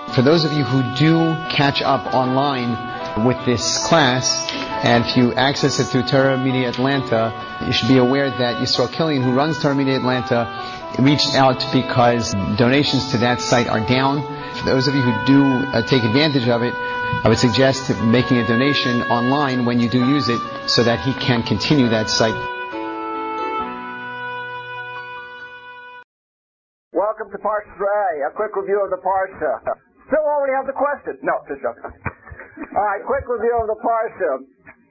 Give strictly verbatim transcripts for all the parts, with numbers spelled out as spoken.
For those of you who do catch up online with this class, and if you access it through Torah Media Atlanta, you should be aware that Yisrael Killian, who runs Torah Media Atlanta, reached out because donations to that site are down. For those of you who do uh, take advantage of it, I would suggest making a donation online when you do use it so that he can continue that site. Welcome to Parsha Ray, a quick review of the Parsha. Still already have the question. No, just joking. All right, quick review of the Parsha.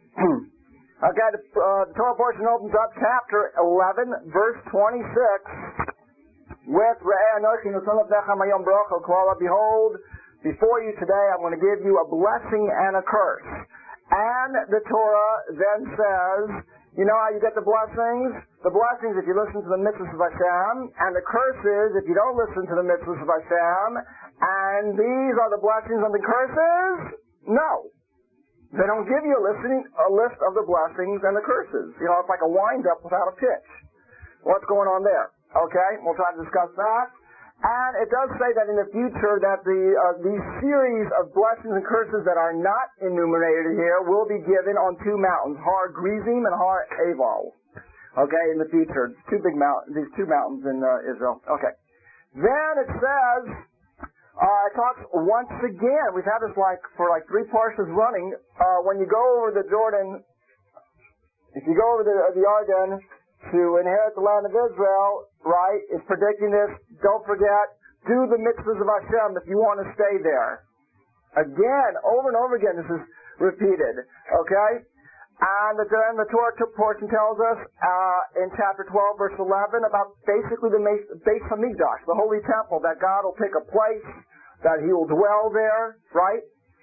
Okay, the, uh, the Torah portion opens up chapter eleven, verse twenty-six, with Re'eh Anochi Natan Lefnecha Mayom Baruch Klala. Behold, before you today I'm going to give you a blessing and a curse. And the Torah then says, you know how you get the blessings? The blessings if you listen to the mitzvahs of Hashem, and the curses if you don't listen to the mitzvahs of Hashem. And these are the blessings and the curses? No. They don't give you a, listening, a list of the blessings and the curses. You know, it's like a wind-up without a pitch. What's going on there? Okay, we'll try to discuss that. And it does say that in the future that the uh, these series of blessings and curses that are not enumerated here will be given on two mountains, Har Gerizim and Har Eval. Okay, in the future, two big mountains, these two mountains in uh, Israel. Okay. Then it says, uh, it talks once again. We've had this like for like three parshas running. Uh, when you go over the Jordan, if you go over the the Yarden to inherit the land of Israel, right? It's predicting this. Don't forget, do the mitzvahs of Hashem if you want to stay there. Again, over and over again, this is repeated. Okay? And then the Torah portion tells us uh, in chapter twelve, verse eleven, about basically the Beis Hamikdash, the holy temple, that God will pick a place, that He will dwell there, right?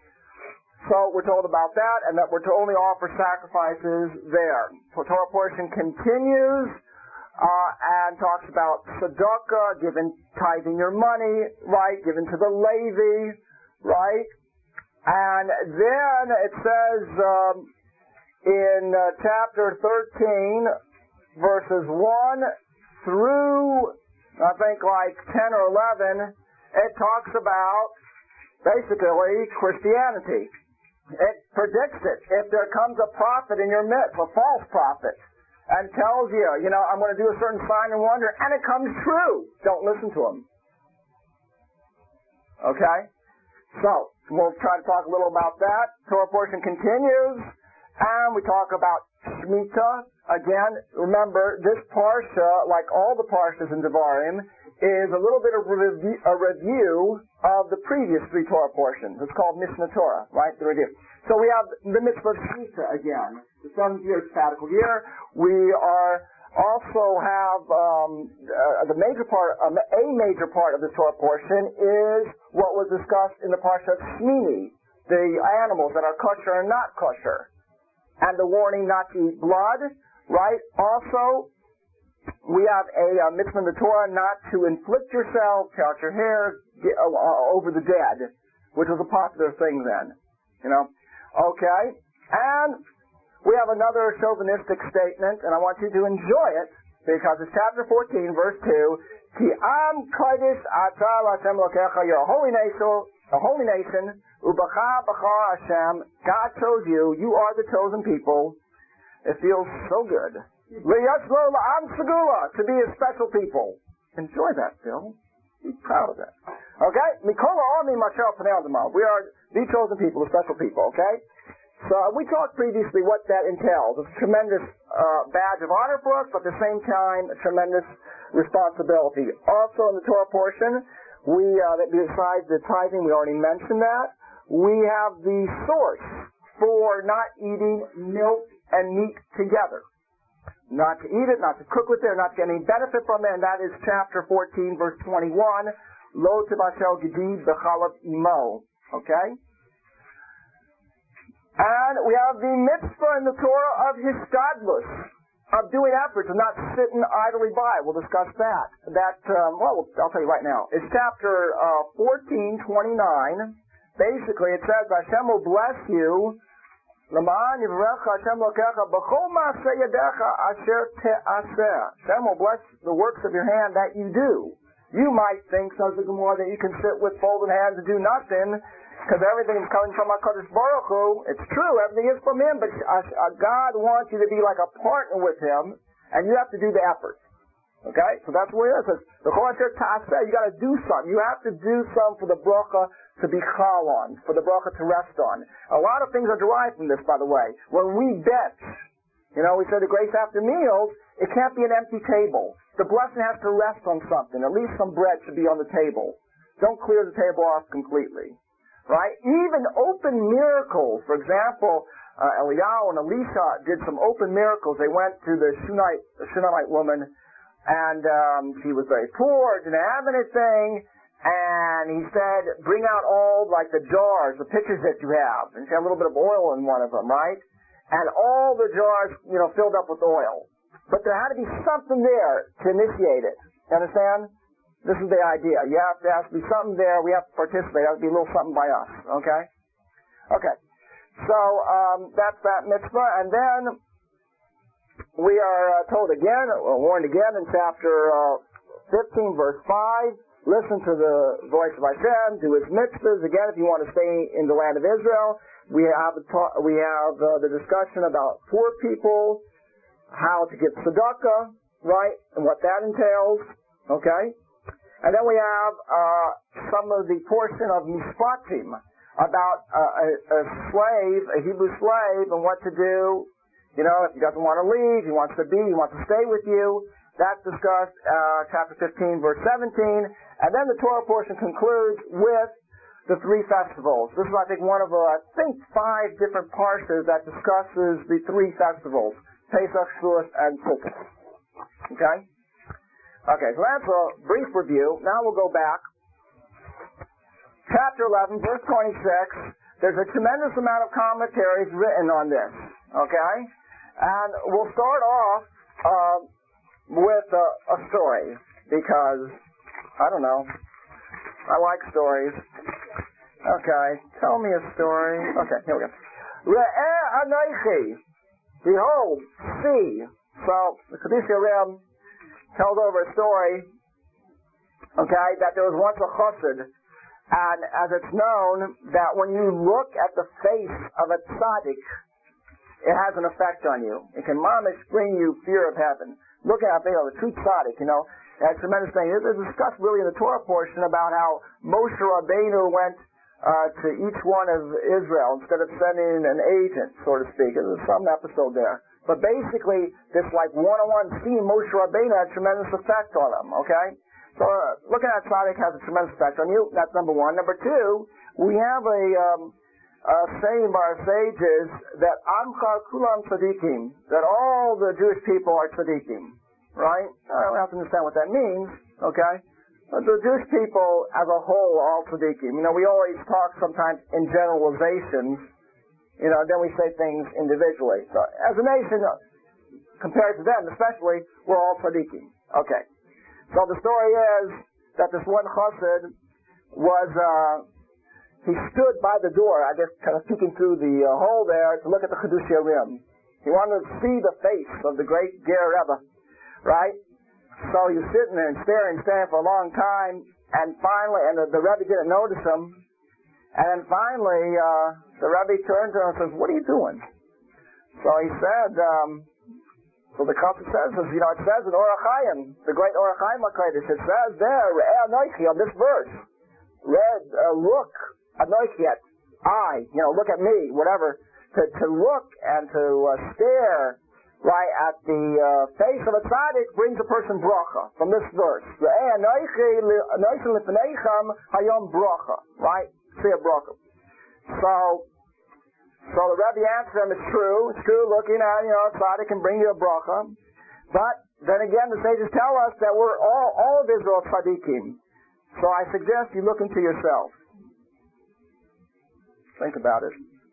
So we're told about that, and that we're to only offer sacrifices there. The Torah portion continues uh, and talks about tzedakah, giving, tithing your money, right, given to the Levi, right? And then it says um, in uh, chapter thirteen, verses one through, I think, like ten or eleven, it talks about basically Christianity. It predicts it. If there comes a prophet in your midst, a false prophet, and tells you, you know, I'm going to do a certain sign and wonder, and it comes true, don't listen to him. Okay? So, we'll try to talk a little about that. Torah portion continues, and we talk about Shemitah. Again, remember, this parsha, like all the parshas in Devarim, is a little bit of review, a review of the previous three Torah portions. It's called Mishnah Torah, right? The review. So we have the mitzvah of Shemitah again, the seventh year sabbatical year. We are also have um, uh, the major part, um, a major part of the Torah portion is what was discussed in the parsha of Shmini, the animals that are kosher and not kosher, and the warning not to eat blood, right? Also, we have a uh, mitzvah in the Torah not to inflict yourself, tear out your hair get, uh, uh, over the dead, which was a popular thing then. You know? Okay? And we have another chauvinistic statement, and I want you to enjoy it, because it's chapter fourteen, verse two. Ki am kodesh ata l'Hashem Elokecha, you're a holy nation, a holy nation, u'bacha b'char Hashem, God chose you, you are the chosen people. It feels so good. L'yashlo l'am segula, to be a special people. Enjoy that, Phil. Be proud of that. Okay? Mikola Armi Mashal Panel. We are the chosen people, the special people, okay? So we talked previously what that entails. It's a tremendous uh, badge of honor for us, but at the same time, a tremendous responsibility. Also in the Torah portion, we, uh, besides the tithing, we already mentioned that, we have the source for not eating milk and meat together. Not to eat it, not to cook with it, not to get any benefit from it, and that is chapter fourteen, verse twenty-one, Lo tibashel gedid b'chalav imo. Okay? And we have the mitzvah in the Torah of hishtadlus, of doing efforts and not sitting idly by. We'll discuss that. That, um, well, I'll tell you right now. It's chapter uh, fourteen twenty-nine. Basically, it says, Hashem will bless you, L'ma'an yivrecha Hashem lokecha b'chol ma'aseh yadecha asher te'aseh. Hashem will bless the works of your hand that you do. You might think, says the Gemara, that you can sit with folded hands and do nothing, because everything is coming from HaKadosh Baruch Hu. It's true, everything is from Him, but God wants you to be like a partner with Him, and you have to do the effort. Okay? So that's what it is. The Chol Asher Ta'aseh, you got to do something. You have to do something for the bracha to be chal on, for the bracha to rest on. A lot of things are derived from this, by the way. When we bet, you know, we say the grace after meals, it can't be an empty table. The blessing has to rest on something. At least some bread should be on the table. Don't clear the table off completely. Right? Even open miracles. For example, uh, Eliyahu and Elisha did some open miracles. They went to the Shunammite, the Shunammite woman, and um, she was very poor, didn't have anything, and he said, bring out all, like, the jars, the pitchers that you have. And she had a little bit of oil in one of them, right? And all the jars, you know, filled up with oil. But there had to be something there to initiate it. You understand? This is the idea. You have to, there has to be something there. We have to participate. There has to be a little something by us. Okay? Okay. So, um, that's that mitzvah. And then we are uh, told again, or warned again in chapter uh, fifteen, verse five, listen to the voice of Hashem, do His mitzvahs. Again, if you want to stay in the land of Israel, we have, a ta- we have uh, the discussion about poor people, how to give tzedakah, right, and what that entails. Okay? And then we have uh, some of the portion of Mishpatim about uh, a, a slave, a Hebrew slave, and what to do. You know, if he doesn't want to leave, he wants to be, he wants to stay with you. That's discussed, uh, chapter fifteen, verse seventeen. And then the Torah portion concludes with the three festivals. This is, I think, one of, uh, I think, five different parshas that discusses the three festivals: Pesach, Shavuot, and Sukkot. Okay? Okay, so that's a brief review. Now we'll go back. Chapter eleven, verse twenty-six. There's a tremendous amount of commentaries written on this. Okay? And we'll start off uh, with a, a story, because, I don't know, I like stories. Okay, tell me a story. Okay, here we go. Re'eh Anochi, behold, see. So, the Kedush Rim tells over a story, okay, that there was once a chassid, and as it's known, that when you look at the face of a tzaddik, it has an effect on you. It can mamish bring you fear of heaven. Look at, you know, the true tzaddik, you know, that's a tremendous thing. It's discussed really in the Torah portion about how Moshe Rabbeinu went uh, to each one of Israel instead of sending an agent, so to speak. There's some episode there. But basically, this like one-on-one seeing Moshe Rabbeinu had a tremendous effect on him, okay? So uh, looking at tzaddik has a tremendous effect on you. That's number one. Number two, we have a, um, a saying by our sages that Amcha Kulam Tzadikim, that all the Jewish people are Tzadikim, right? I don't have to understand what that means, okay? But the Jewish people as a whole are all Tzadikim. You know, we always talk sometimes in generalizations, you know, then we say things individually. So as a nation, compared to them especially, we're all Tzadikim. Okay. So the story is that this one chassid was, uh, he stood by the door, I guess kind of peeking through the uh, hole there to look at the Chedush Rim. He wanted to see the face of the great Ger Rebbe, right? So he was sitting there and staring, staring for a long time, and finally, and the, the Rebbe didn't notice him, and then finally, uh, the Rebbe turned to him and says, "What are you doing?" So he said, um, so the Chassid says, you know, it says in Orach Chaim, the great Orach Chaim HaKodesh, it says there, Re'eh Anochi, on this verse, read, uh, look, Anochi, at I, you know, look at me, whatever, to, to look and to uh, stare, right, at the uh, face of a tzaddik brings a person bracha, from this verse. Re'eh Anochi, Anochi Lifneicham Hayom bracha, right, see a bracha. So, So the Rebbe answered him, it's true, it's true, looking at, you know, tzaddik can bring you a bracha. But then again, the sages tell us that we're all, all of Israel tzaddikim. So I suggest you look into yourself. Think about it.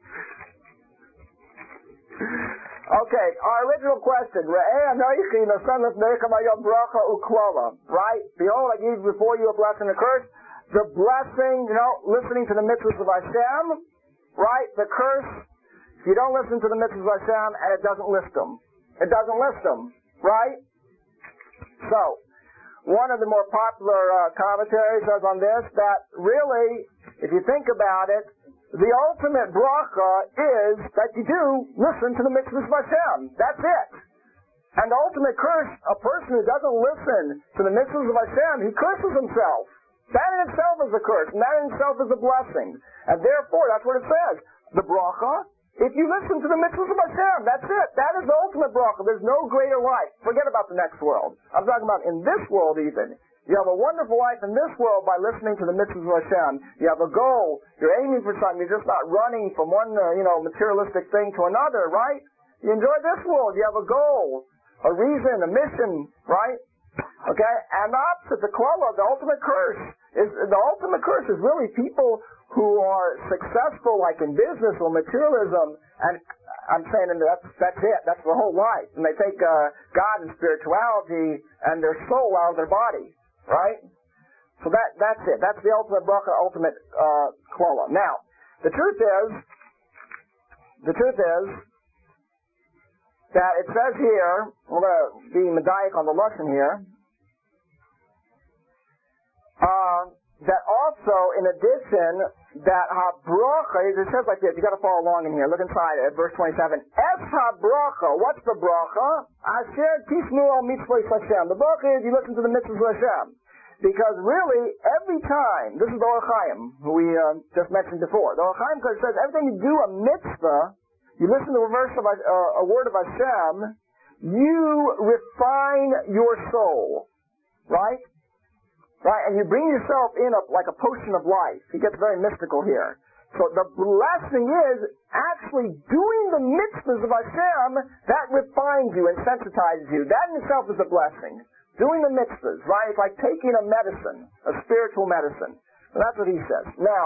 Okay, our original question, Re'eh Anochi Nosan Lefneicham Hayom bracha uklala, right? Behold, I give before you a blessing and a curse. The blessing, you know, listening to the mitzvahs of Hashem, right? The curse, if you don't listen to the mitzvahs of Hashem, and it doesn't list them. It doesn't list them, right? So, one of the more popular uh, commentaries says on this that really, if you think about it, the ultimate bracha is that you do listen to the mitzvahs of Hashem. That's it. And the ultimate curse, a person who doesn't listen to the mitzvahs of Hashem, he curses himself. That in itself is a curse, and that in itself is a blessing. And therefore, that's what it says. The bracha, if you listen to the mitzvahs of Hashem, that's it. That is the ultimate bracha. There's no greater life. Forget about the next world. I'm talking about in this world even. You have a wonderful life in this world by listening to the mitzvahs of Hashem. You have a goal. You're aiming for something. You're just not running from one, uh, you know, materialistic thing to another, right? You enjoy this world. You have a goal, a reason, a mission, right? Okay? And the opposite, the koala, the ultimate curse, is the ultimate curse is really people who are successful, like in business or materialism, and I'm saying that's, that's it, that's their whole life. And they take uh, God and spirituality and their soul out of their body, right? So that that's it. That's the ultimate bracha, ultimate uh, koala. Now, the truth is, the truth is that it says here, we're going to be medaic on the lesson here, uh, that also, in addition, that ha-bracha, it says like this, you got to follow along in here, look inside it, verse twenty-seven. Es ha-bracha, what's the bracha? Asher tismu al mitzvahs Hashem. The bracha is you listen to the mitzvahs of Hashem. Because really, every time, this is the Or Chaim, who we uh, just mentioned before. The Or Chaim says, every time you do a mitzvah, you listen to a verse of a, uh, a word of Hashem, you refine your soul. Right? Right, and you bring yourself in a, like a potion of life. He gets very mystical here. So the blessing is actually doing the mitzvahs of Hashem that refines you and sensitizes you. That in itself is a blessing. Doing the mitzvahs, right? It's like taking a medicine, a spiritual medicine. And that's what he says. Now,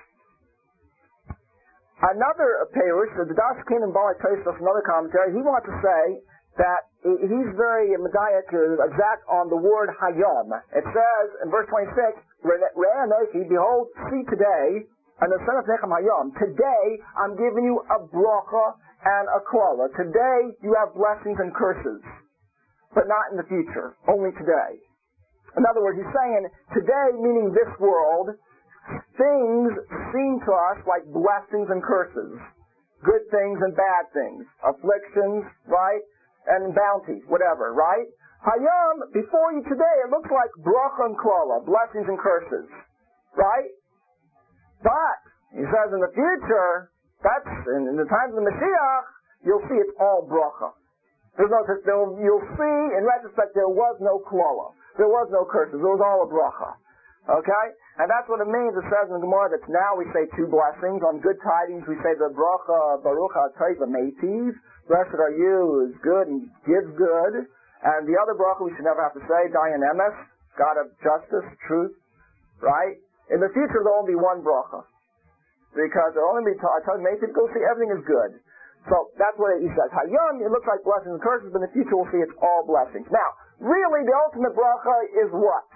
another Perush, the Das Kenan Bali Tosfos, another commentary, he wants to say that he's very medaic, exact on the word hayom. It says in verse twenty-six, Re'eh Anochi, behold, see today, and the son of Nechem hayom. Today, I'm giving you a bracha and a koala. Today, you have blessings and curses. But not in the future. Only today. In other words, he's saying, today, meaning this world, things seem to us like blessings and curses. Good things and bad things. Afflictions, right? And bounty, whatever, right? Hayam, before you today, it looks like bracha and koala, blessings and curses, right? But, he says in the future, that's, in, in the times of the Mashiach, you'll see it's all bracha. There's no, you'll see, in retrospect, there was no koala. There was no curses. It was all a bracha. Okay? And that's what it means. It says in the Gemara that now we say two blessings. On good tidings, we say the bracha, baruch ha-tov meitiv. Blessed are you, is good and gives good. And the other bracha we should never have to say, Dayan Emes, God of justice, truth, right? In the future there'll only be one bracha. Because there'll only be, I tell you, maybe go see everything is good. So that's what he says. Hayom, it looks like blessings and curses, but in the future we'll see it's all blessings. Now, really the ultimate bracha is what?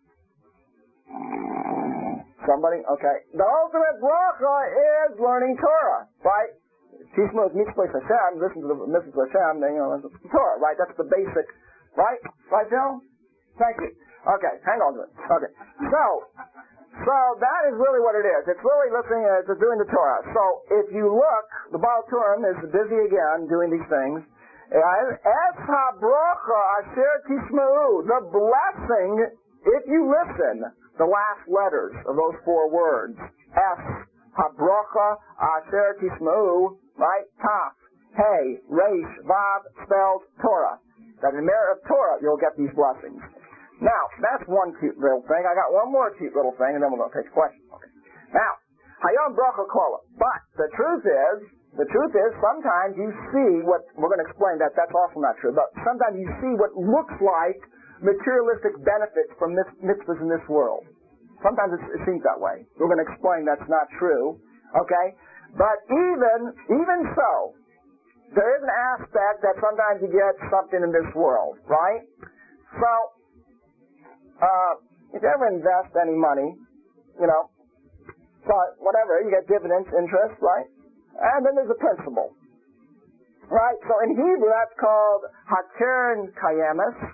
Somebody? Okay. The ultimate bracha is learning Torah, right? Tishma is mitzvah Hashem, listen to the mitzvah Hashem, then, you know, it's the Torah, right? That's the basic, right? Right, Joe? Thank you. Okay, hang on to it. Okay. So, so that is really what it is. It's really listening, uh, to doing the Torah. So, if you look, the Baal Turim is busy again doing these things. Es ha-bracha asher tishma'u, the blessing, if you listen, the last letters of those four words. Es ha-bracha asher tishma'u, right? Taf, Hey, Reish, Vav, spells Torah. That in the merit of Torah, you'll get these blessings. Now, that's one cute little thing. I got one more cute little thing, and then we're going to take questions. Okay. Now, Hayom Bracha Kola. But the truth is, the truth is, sometimes you see what, we're going to explain that, that's also not true, but sometimes you see what looks like materialistic benefits from this, mitzvahs in this world. Sometimes it seems that way. We're going to explain that's not true. Okay? But even, even so, there is an aspect that sometimes you get something in this world, right? So, uh, if you ever invest any money, you know, so whatever, you get dividends, interest, right? And then there's a principal, right? So in Hebrew, that's called Hakern Kayemes,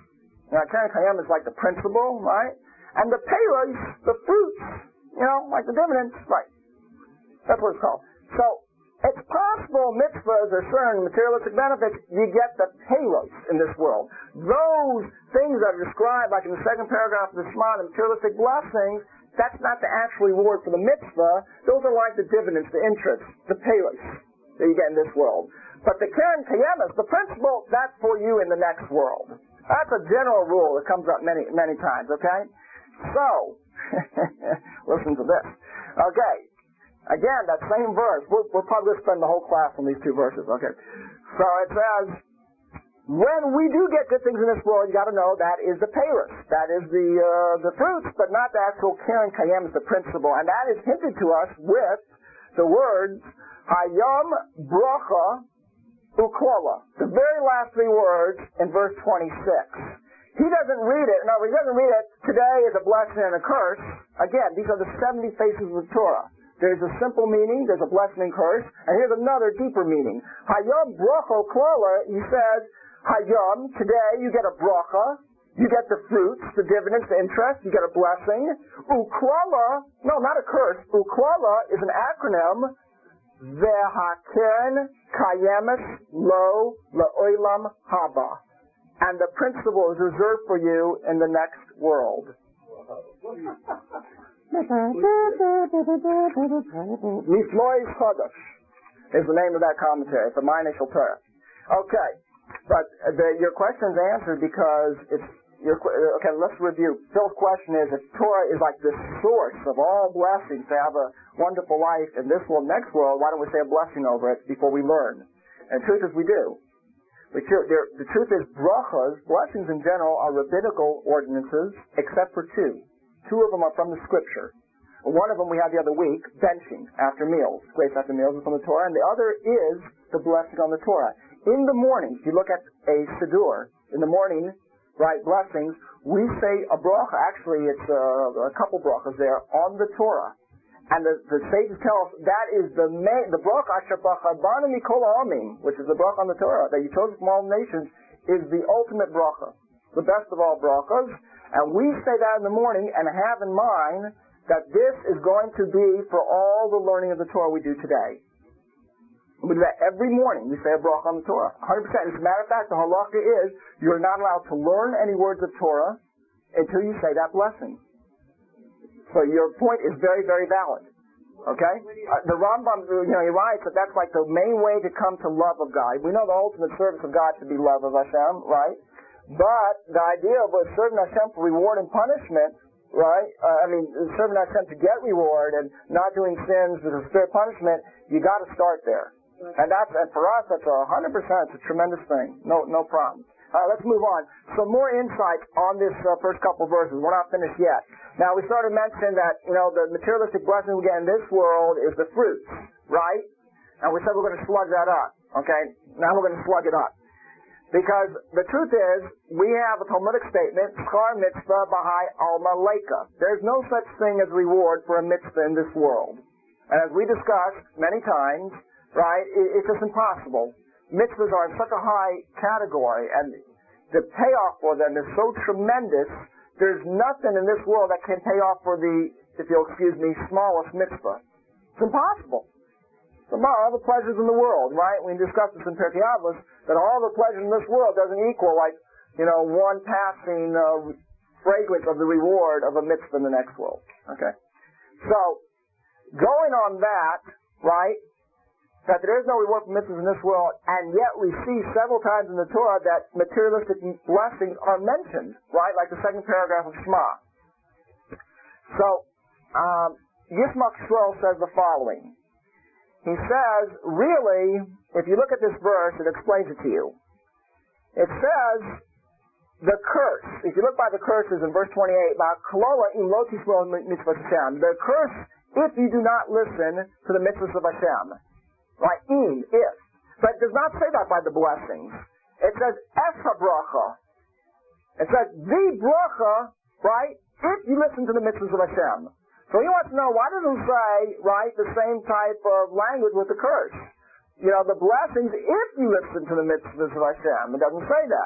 Now, Karen Kayem is like the principle, right? And the payros, the fruits, you know, like the dividends, right? That's what it's called. So, it's possible mitzvahs or certain materialistic benefits, you get the payros in this world. Those things that are described, like in the second paragraph of the Shema, the materialistic blessings, that's not the actual reward for the mitzvah. Those are like the dividends, the interest, the payros that you get in this world. But the Karen Kayemas, the principle, that's for you in the next world. That's a general rule that comes up many, many times, okay? So, listen to this. Okay. Again, that same verse. We're, we're probably going to spend the whole class on these two verses. Okay. So it says, when we do get good things in this world, you got to know that is the payros. That is the uh, the fruits, but not the actual Karen Kayem is the principle. And that is hinted to us with the words, Hayom Bracha Ukola. The very last three words in verse twenty-six. He doesn't read it. No, he doesn't read it. Today is a blessing and a curse. Again, these are the seventy faces of the Torah. There's a simple meaning, there's a blessing and curse, and here's another deeper meaning. Hayom bracha klala, he says, Hayom, today you get a bracha, you get the fruits, the dividends, the interest, you get a blessing. Uklala, no, not a curse. Uklala is an acronym, Vehakeren kayemes lo le'olam haba. And the principle is reserved for you in the next world. Miflois Chodesh is the name of that commentary. It's a Ma'anei Shel Torah. Okay, but the, your question's answered because it's your. Okay, let's review. Phil's question is: if Torah is like the source of all blessings to have a wonderful life in this world, next world, why don't we say a blessing over it before we learn? And the truth is, we do. The truth, the truth is, brachas, blessings in general, are rabbinical ordinances, except for two. Two of them are from the Scripture. One of them we had the other week, benching after meals. Grace after meals is from the Torah. And the other is the blessing on the Torah. In the morning, if you look at a Siddur, in the morning, right, blessings, we say a bracha. Actually, it's a, a couple brachas there on the Torah. And the, the sages tell us that is the main, the bracha asher bracha banu mikol ha'amim, which is the bracha on the Torah, that you chose from all nations, is the ultimate bracha. The best of all brachas. And we say that in the morning and have in mind that this is going to be for all the learning of the Torah we do today. We do that every morning. We say a bracha on the Torah. one hundred percent. As a matter of fact, the halakha is you're not allowed to learn any words of Torah until you say that blessing. So your point is very, very valid. Okay? Uh, the Rambam, you know, he writes that that's like the main way to come to love of God. We know the ultimate service of God to be love of Hashem, right? But the idea of serving Hashem for reward and punishment, right? Uh, I mean, serving Hashem to get reward and not doing sins with a spirit punishment, you got to start there. And that's, and for us, that's a hundred percent. It's a tremendous thing. No, no problem. All right, let's move on. Some more insight on this uh, first couple verses. We're not finished yet. Now, we started mentioning that, you know, the materialistic blessing we get in this world is the fruits, right? And we said we're going to slug that up. Okay? Now we're going to slug it up. Because the truth is, we have a Talmudic statement, Schar mitzvah b'hai alma leika. There's no such thing as reward for a mitzvah in this world. And as we discussed many times, right, it's just impossible. Mitzvahs are in such a high category, and the payoff for them is so tremendous, there's nothing in this world that can pay off for the, if you'll excuse me, smallest mitzvah. It's impossible. All the pleasures in the world, right? We discussed this in Pirkei Avos, that all the pleasures in this world doesn't equal, like, you know, one passing uh, fragrance of the reward of a mitzvah in the next world. Okay? So, going on that, right, that there is no reward for mitzvahs in this world, and yet we see several times in the Torah that materialistic blessings are mentioned, right? Like the second paragraph of Shema. So, um, Yismach Shmuel says the following. He says, really, if you look at this verse, it explains it to you. It says, the curse, if you look by the curses in verse twenty-eight, the curse if you do not listen to the mitzvahs of Hashem. Right? In, if. But it does not say that by the blessings. It says, es ha-bracha. It says, the bracha, right, if you listen to the mitzvahs of Hashem. So he wants to know, why doesn't it say, right, the same type of language with the curse? You know, the blessings, if you listen to the mitzvahs of Hashem. It doesn't say that.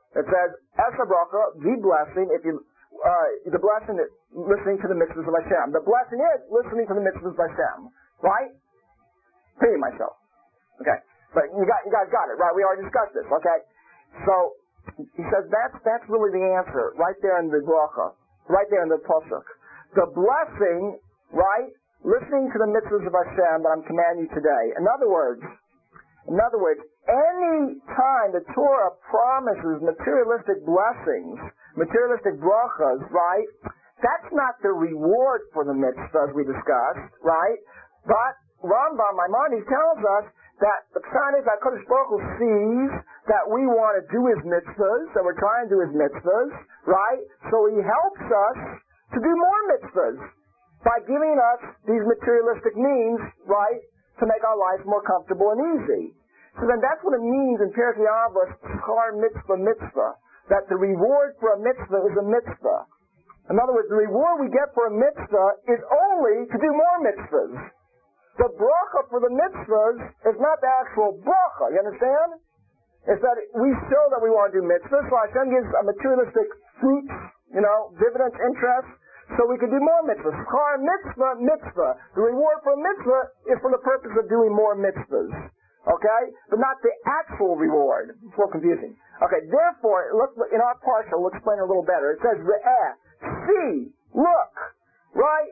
It says, Esa bracha, the blessing, if you, uh, the blessing is listening to the mitzvahs of Hashem. The blessing is listening to the mitzvahs of Hashem. Right? Repeating myself. Okay. But you got, you guys got it, right? We already discussed this, okay? So, he says that's, that's really the answer, right there in the bracha, right there in the pasuk. The blessing, right? Listening to the mitzvahs of Hashem that I'm commanding you today. In other words, in other words, any time the Torah promises materialistic blessings, materialistic brachas, right? That's not the reward for the mitzvah, as we discussed, right? But Rambam Maimonides tells us that the sign is that Kodesh Baruch Hu sees that we want to do His mitzvahs, that we're trying to do His mitzvahs, right? So He helps us to do more mitzvahs by giving us these materialistic means, right, to make our lives more comfortable and easy. So then that's what it means in Pirkei Avos, schar mitzvah mitzvah, that the reward for a mitzvah is a mitzvah. In other words, the reward we get for a mitzvah is only to do more mitzvahs. The bracha for the mitzvahs is not the actual bracha, you understand? It's that we show that we want to do mitzvahs, so Hashem gives a materialistic fruit, you know, dividends, interest, so we can do more mitzvahs. Schar mitzvah, mitzvah. The reward for a mitzvah is for the purpose of doing more mitzvahs. Okay? But not the actual reward. It's a little confusing. Okay, therefore, let's, in our parsha, we'll explain it a little better. It says, Re'eh, see, look, right?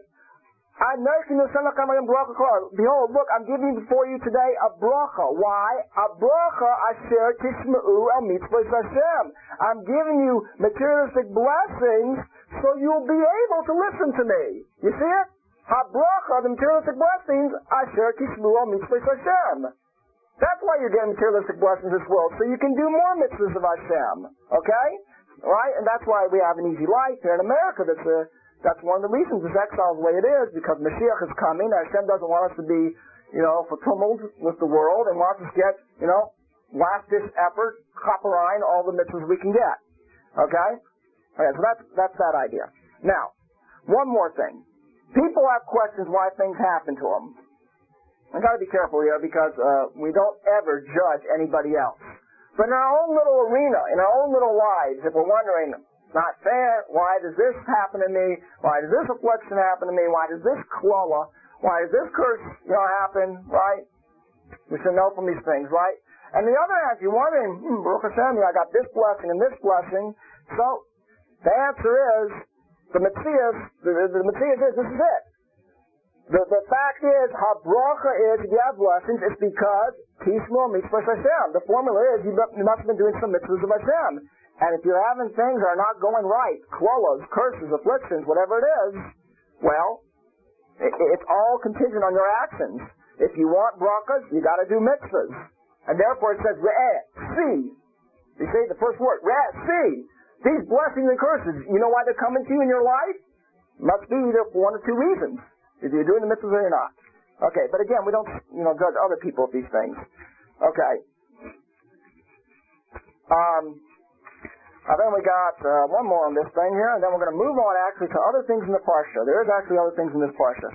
Behold, look, I'm giving before you today a bracha. Why? A bracha asher tishma'u al mitzvahs Hashem. I'm giving you materialistic blessings so you'll be able to listen to me. You see it? A bracha, the materialistic blessings, asher tishma'u al mitzvahs Hashem. That's why you're getting materialistic blessings in this world, so you can do more mitzvahs of Hashem. Okay? Right? And that's why we have an easy life here in America. That's a That's one of the reasons this exile is the way it is, because Mashiach is coming. Hashem doesn't want us to be, you know, for tumult with the world, and wants us to get, you know, last-ditch effort, chaperein, all the mitzvahs we can get. Okay? Okay, so that's, that's that idea. Now, one more thing. People have questions why things happen to them. I've got to be careful here, because uh, we don't ever judge anybody else. But in our own little arena, in our own little lives, if we're wondering, not fair. Why does this happen to me? Why does this affliction happen to me? Why does this klala? Why does this curse, you know, happen? Right? We should know from these things, right? And the other hand, you're wondering, hmm, Baruch Hashem, I got this blessing and this blessing. So the answer is, the Metzias, the, the, the Metzias is, this is it. The, the fact is, habracha is, if you have blessings, it's because Tismo Mitzvah Hashem. The formula is, you must have been doing some mitzvahs of Hashem. And if you're having things that are not going right, klolas, curses, afflictions, whatever it is, well, it, it's all contingent on your actions. If you want brachas, you got to do mitzvahs. And therefore it says, re'eh, see. You see the first word, re'eh, see. These blessings and curses, you know why they're coming to you in your life? Must be either for one of two reasons. Either you're doing the mitzvahs or you're not. Okay, but again, we don't, you know, judge other people with these things. Okay. Um... Uh, then we got uh, one more on this thing here, and then we're going to move on actually to other things in the parsha. There is actually other things in this parsha.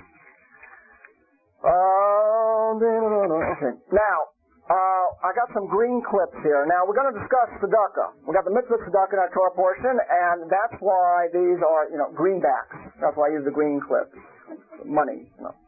Uh, okay. Now, uh, I got some green clips here. Now, we're going to discuss tzedakah. We got the mitzvah tzedakah in our Torah portion, and that's why these are, you know, greenbacks. That's why I use the green clips. Money, you know.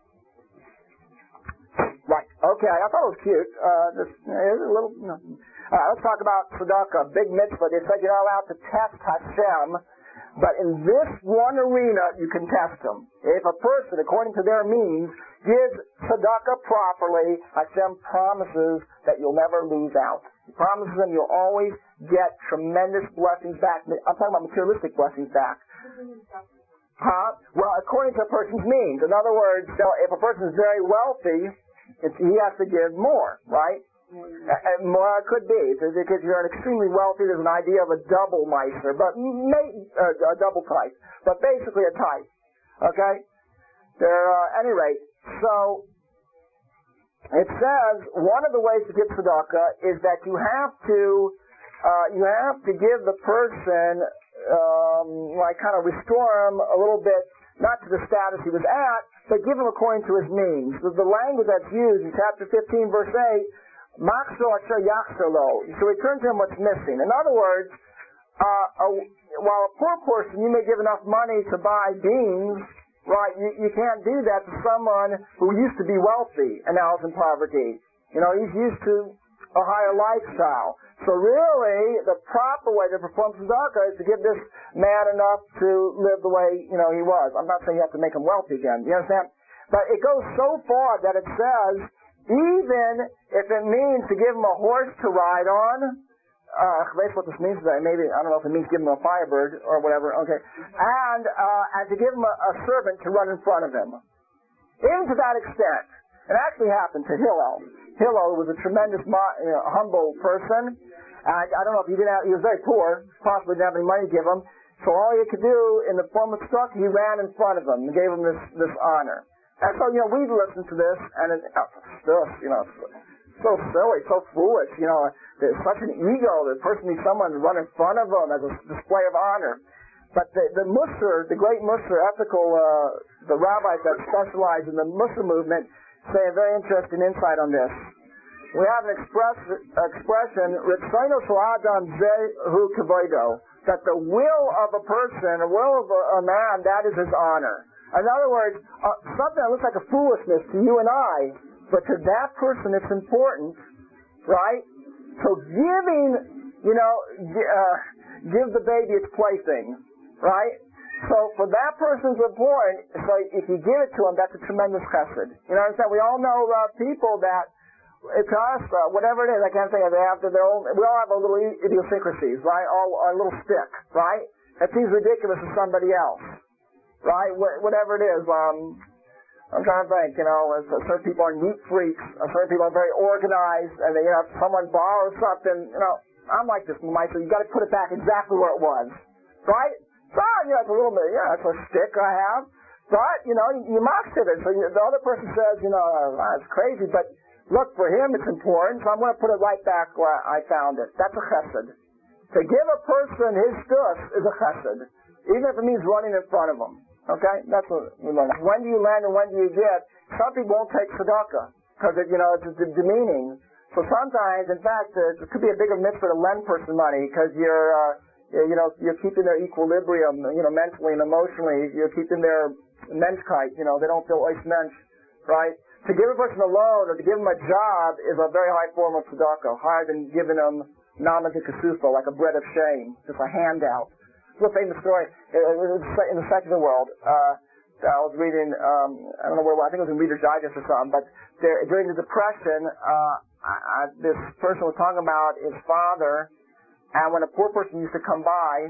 Right. Okay. I thought it was cute. Uh, just uh, a little, you know. Uh, let's talk about tzedakah, big mitzvah. They said you're not allowed to test Hashem, but in this one arena, you can test him. If a person, according to their means, gives tzedakah properly, Hashem promises that you'll never lose out. He promises them you'll always get tremendous blessings back. I'm talking about materialistic blessings back. Huh? Well, according to a person's means. In other words, if a person is very wealthy, it's, he has to give more, right? Uh, well, it could be. Because if you're an extremely wealthy, there's an idea of a double miser, but may, uh, a double type, but basically a type. Okay? There, uh, any rate, so it says one of the ways to give tzedakah is that you have to, uh, you have to give the person, um, like kind of restore him a little bit, not to the status he was at, but give him according to his means. The, the language that's used in chapter fifteen, verse eight. Machzo asher yachzor lo. You should return to him what's missing. In other words, uh, a, while a poor person, you may give enough money to buy beans, right? You, you can't do that to someone who used to be wealthy and now is in poverty. You know, he's used to a higher lifestyle. So really, the proper way to perform tzedakah is to give this man enough to live the way, you know, he was. I'm not saying you have to make him wealthy again. You understand? But it goes so far that it says, even if it means to give him a horse to ride on, uh, that's what this means today. Maybe, I don't know if it means give him a firebird or whatever, okay. And, uh, and to give him a, a servant to run in front of him. Even to that extent. It actually happened to Hillel. Hillel was a tremendous, you know, humble person. And I don't know if he didn't have, he was very poor, possibly didn't have any money to give him. So all he could do in the form of tzedakah, he ran in front of him and gave him this, this honor. And so, you know, we've listened to this, and it's uh, you know, so silly, so foolish. You know, there's such an ego. The person needs someone to run in front of them as a display of honor. But the, the Musar, the great Musar ethical, uh, the rabbis that specialize in the Musar movement say a very interesting insight on this. We have an express, expression, Ritzono shel Adam zehu kavodo, that the will of a person, the will of a, a man, that is his honor. In other words, uh, something that looks like a foolishness to you and I, but to that person it's important, right? So giving, you know, uh, give the baby its plaything, right? So for that person it's important, so if you give it to him, that's a tremendous chesed. You know what I'm saying? We all know uh, people that, it's us, uh, whatever it is, I can't think of it, they have their own, we all have our little idiosyncrasies, right? All our little stick, right? That seems ridiculous to somebody else, right? Wh- whatever it is, um, I'm trying to think, you know, certain people are neat freaks, certain people are very organized, and they, you know, if someone borrows something, you know, I'm like this, Mike, so you got to put it back exactly where it was, right? So, you know, it's a little bit, yeah, it's a stick I have, but, you know, you, you mock to it, so you, the other person says, you know, oh, that's crazy, but look, for him it's important, so I'm going to put it right back where I found it. That's a chesed. To give a person his stuff is a chesed, even if it means running in front of him. Okay? That's what we learn. When do you lend and when do you give? Some people won't take tzedakah, because, you know, it's demeaning. So sometimes, in fact, it could be a bigger mitzvah to lend person money, because you're, uh, you know, you're keeping their equilibrium, you know, mentally and emotionally. You're keeping their menschkeit, you know, they don't feel ois mensch, right? To give a person a loan or to give them a job is a very high form of tzedakah, higher than giving them nama de kasufo, like a bread of shame, just a handout. It's a famous story in the secular world. Uh, I was reading, um, I don't know where, I think it was in Reader's Digest or something, but there, during the Depression, uh, I, I, this person was talking about his father, and when a poor person used to come by,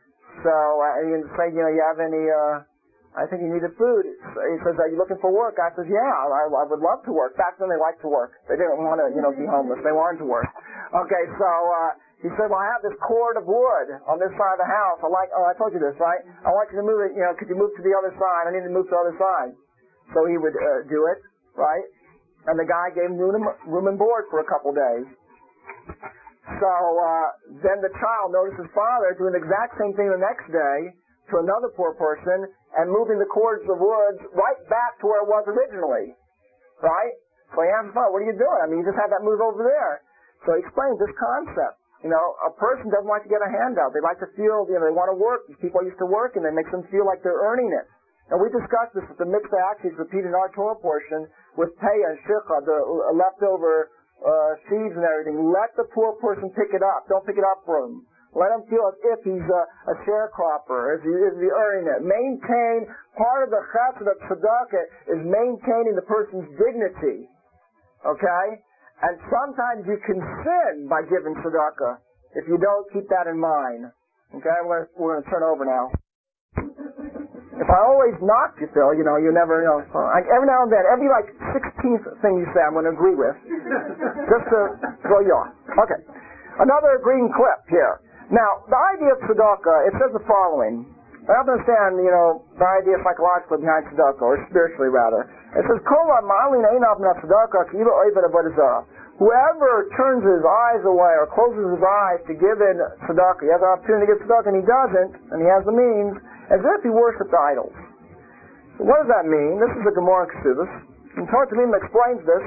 so uh, he would say, you know, you have any, uh, I think he needed food. He says, are you looking for work? I says, yeah, I, I would love to work. Back then they liked to work. They didn't want to, you know, be homeless. They wanted to work. Okay, so uh, he said, well, I have this cord of wood on this side of the house. I like, oh, I told you this, right? I want you to move it, you know, could you move to the other side? I need to move to the other side. So he would uh, do it, right? And the guy gave him room, room and board for a couple days. So uh, then the child noticed his father doing the exact same thing the next day to another poor person and moving the cords of wood right back to where it was originally, right? So he asked his father, what are you doing? I mean, you just had that move over there. So he explains this concept. You know, a person doesn't like to get a handout. They like to feel, you know, they want to work. People used to work, and it makes them feel like they're earning it. And we discussed this with the mitzvah actually is repeated in our Torah portion with payah and shikha, the leftover uh, seeds and everything. Let the poor person pick it up. Don't pick it up for him. Let him feel as if he's a, a sharecropper, as he is he earning it. Maintain, part of the chesed of tzedakah is maintaining the person's dignity. Okay? And sometimes you can sin by giving tzedakah if you don't keep that in mind. Okay? We're, we're going to turn over now. If I always knock you, Phil, you know, you never, you know, I, every now and then, every like sixteenth thing you say I'm going to agree with, just to throw you off. Okay. Another green clip here. Now, the idea of tzedakah, it says the following. I have to understand, you know, the idea psychologically behind tzedakah, or spiritually rather. It says, whoever turns his eyes away or closes his eyes to give in tzedakah, he has an opportunity to give tzedakah and he doesn't, and he has the means, as if he worshipped idols. So what does that mean? This is the Gemara in Kesubos. And Torah Tamim explains this,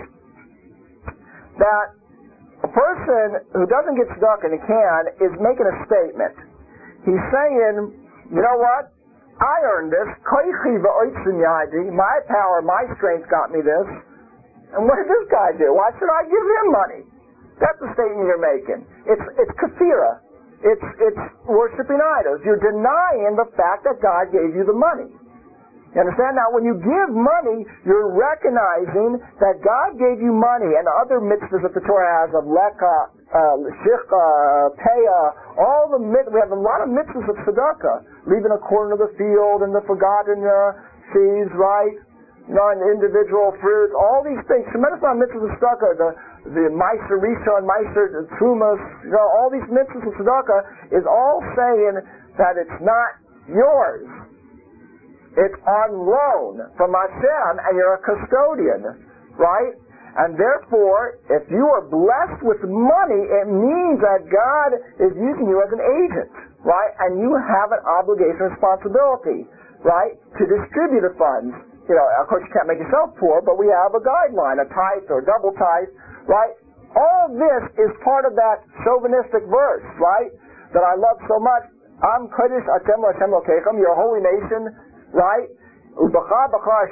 that a person who doesn't get tzedakah and he can is making a statement. He's saying, you know what? I earned this. My power, my strength got me this. And what did this guy do? Why should I give him money? That's the statement you're making. It's it's kafira. It's it's worshiping idols. You're denying the fact that God gave you the money. You understand? Now, when you give money, you're recognizing that God gave you money and other mitzvahs that the Torah has of leka, uh, shikha, peah, all the mitzvahs. We have a lot of mitzvahs of tzedakah, leaving a corner of the field and the forgotten uh, sheaves, right? You know, and individual fruits, all these things. Tremendous amount of mitzvahs of tzedakah, the the Meister Rishon, Meister Trumas, you know, all these mitzvahs of tzedakah is all saying that it's not yours. It's on loan from Hashem, and you're a custodian, right? And therefore, if you are blessed with money, it means that God is using you as an agent, right? And you have an obligation, responsibility, right, to distribute the funds. You know, of course, you can't make yourself poor, but we have a guideline, a tithe or double tithe, right? All this is part of that chauvinistic verse, right, that I love so much. Am Kodesh Hashem Hashem Lokechem, you're a holy nation, right? We are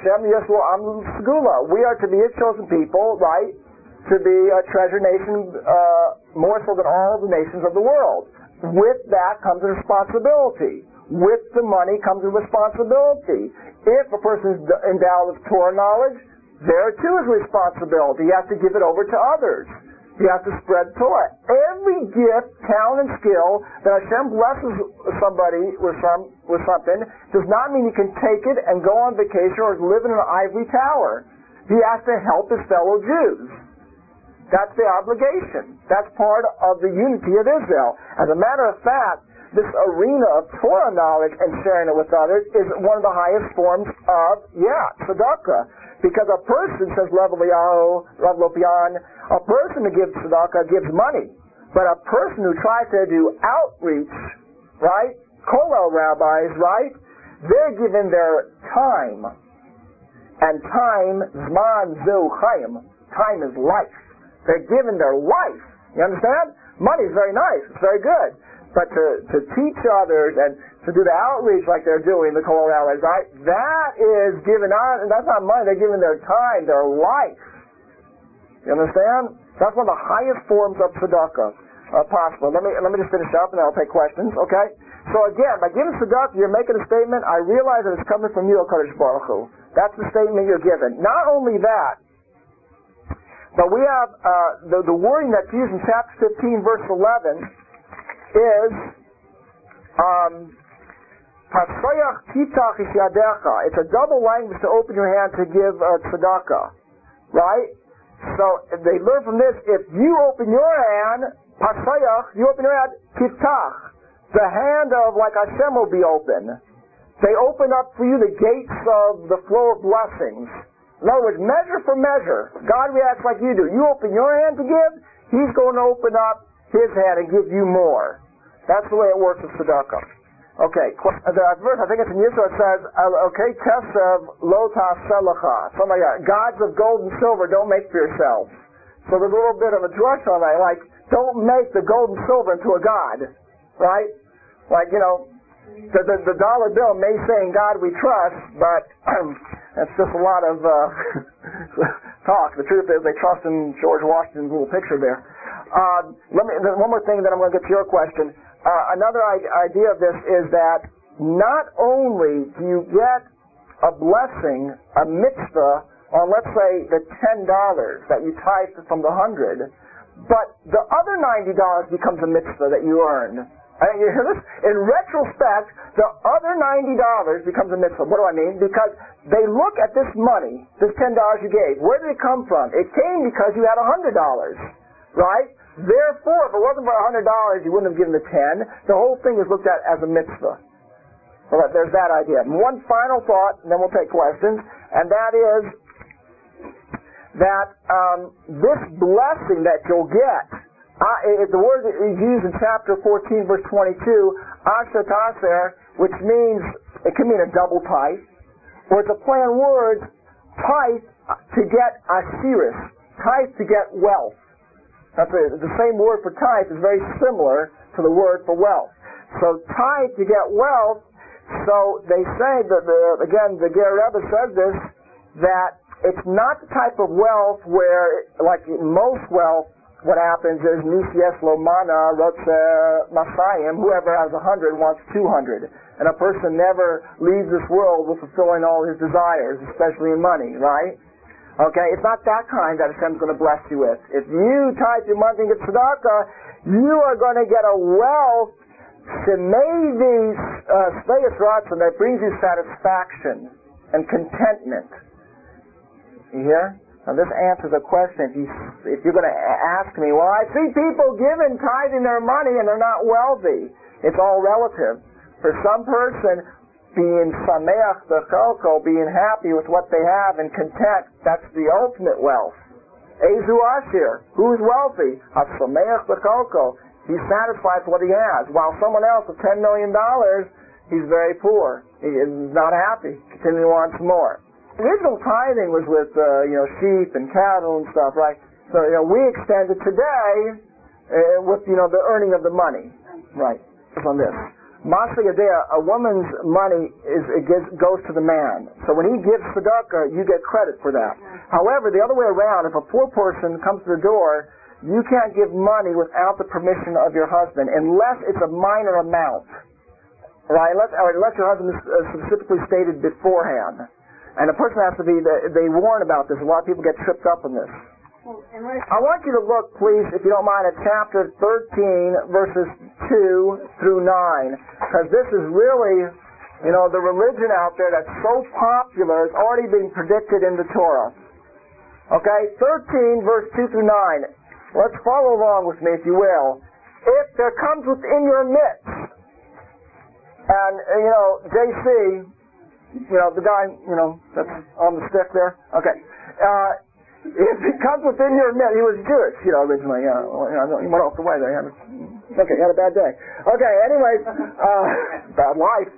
to be His chosen people, right? To be a treasure nation, uh, more so than all the nations of the world. With that comes a responsibility. With the money comes a responsibility. If a person is endowed with Torah knowledge, there too is responsibility. You have to give it over to others. You have to spread Torah. Every gift, talent, and skill that Hashem blesses somebody with some with something does not mean he can take it and go on vacation or live in an ivory tower. He has to help his fellow Jews. That's the obligation. That's part of the unity of Israel. As a matter of fact, this arena of Torah knowledge and sharing it with others is one of the highest forms of, yeah, tzedakah. Because a person, says Rav Lopian, a person who gives tzedakah gives money. But a person who tries to do outreach, right, kollel rabbis, right, they're given their time. And time, zman zu chaim, time is life. They're given their life. You understand? Money is very nice. It's very good. But to, to teach others and to do the outreach like they're doing, the kollel rabbis, right? That is given on, and that's not money, they're giving their time, their life. You understand? That's one of the highest forms of tzedakah uh, possible. Let me, let me just finish up and then I'll take questions, okay? So again, by giving tzedakah, you're making a statement, I realize that it's coming from you, HaKadosh Baruch Hu. That's the statement you're given. Not only that, but we have uh, the, the wording that's used in chapter fifteen, verse eleven, is um, it's a double language to open your hand to give uh, tzedakah, right? So they learn from this, if you open your hand, pasayach, you open your hand, kiftach, the hand of like Hashem will be open. They open up for you the gates of the flow of blessings. In other words, measure for measure. God reacts like you do. You open your hand to give, He's going to open up His hand and give you more. That's the way it works with tzedakah. Okay, the verse, I think it's in Yisro, it says, okay, Tesav lo ta'aselacha. Something like that. Gods of gold and silver, don't make for yourselves. So there's a little bit of a drush on that, like, don't make the gold and silver into a god. Right? Like, you know, the, the, the dollar bill may say in God we trust, but um, that's just a lot of uh, talk. The truth is they trust in George Washington's little picture there. Uh, let me, one more thing, then I'm going to get to your question. Uh, another idea of this is that not only do you get a blessing, a mitzvah, on let's say the ten dollars that you tithe from the hundred, but the other ninety dollars becomes a mitzvah that you earn. And you hear this? In retrospect, the other ninety dollars becomes a mitzvah. What do I mean? Because they look at this money, this ten dollars you gave. Where did it come from? It came because you had one hundred dollars, right? Therefore, if it wasn't for one hundred dollars, you wouldn't have given the ten. The whole thing is looked at as a mitzvah. All right, there's that idea. And one final thought, and then we'll take questions, and that is that um, this blessing that you'll get, Uh, the word is used in chapter fourteen, verse twenty-two, asher taser, which means, it can mean a double tithe, or it's a play on words, tithe to get asiris, tithe to get wealth. That's a, the same word for tithe is very similar to the word for wealth. So tithe, you get wealth. So they say that, the, again, the Ger Rebbe says this, that it's not the type of wealth where, like most wealth, what happens is Nisies Lomana, Rotze Masayim, whoever has a hundred wants two hundred. And a person never leaves this world with fulfilling all his desires, especially in money, right? Okay, it's not that kind that Hashem's going to bless you with. If you tithe your money and get tzedakah, you are going to get a wealth Shemei Sveias Ratzon that brings you satisfaction and contentment. You hear? Now this answers a question. If, you, if you're going to ask me, well, I see people giving, tithing their money and they're not wealthy. It's all relative. For some person, being sameach b'cholko, being happy with what they have and content, that's the ultimate wealth. Ezu Ashir, who's wealthy? Ha-sameach b'cholko. He's satisfied with what he has. While someone else with ten million dollars, he's very poor. He's not happy. Continually wants more. Original tithing was with, uh, you know, sheep and cattle and stuff, right? So, you know, we extend it today uh, with, you know, the earning of the money. Right. On this. Masha Yadea, a woman's money is it gives, goes to the man. So when he gives tzedakah, you get credit for that. However, the other way around, if a poor person comes to the door, you can't give money without the permission of your husband, unless it's a minor amount. Right? Unless, or unless your husband is specifically stated beforehand. And a person has to be, they warn about this. A lot of people get tripped up on this. I want you to look, please, if you don't mind, at chapter thirteen, verses two through nine. Because this is really, you know, the religion out there that's so popular is already being predicted in the Torah. Okay? thirteen, verse two through nine. Let's follow along with me, if you will. If there comes within your midst, and, you know, J C, you know, the guy, you know, that's on the stick there. Okay. Uh, if it comes within your midst, he was Jewish, you know, originally. Uh, you know, he went off the way there. He had a, okay, he had a bad day. Okay, anyways, uh, bad life.